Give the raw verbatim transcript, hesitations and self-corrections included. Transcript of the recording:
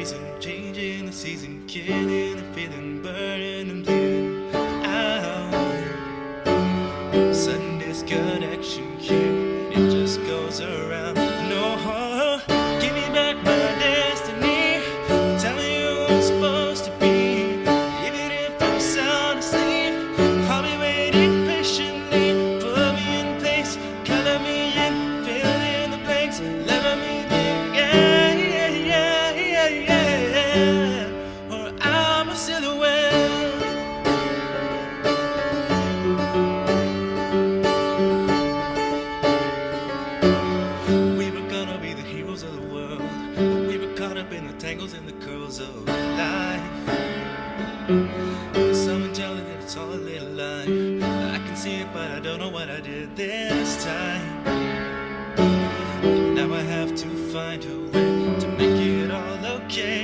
reason, changing the season, killing the feeling, burning and bleeding out. Sudden disconnection here, it just goes around. No, give me back my destiny. Tell me who I'm supposed to be. Even if I'm sound asleep, I'll be waiting patiently. Put me in place, color me in, fill in the blanks, let me think, yeah, yeah, yeah, yeah, yeah. Or I'm a silhouette. We were gonna be the heroes of the world, but we were caught up in the tangles and the curls of life. Someone tell me that it's all a little lie. I can see it, but I don't know what I did this time. Now I have to find a way to make it all okay.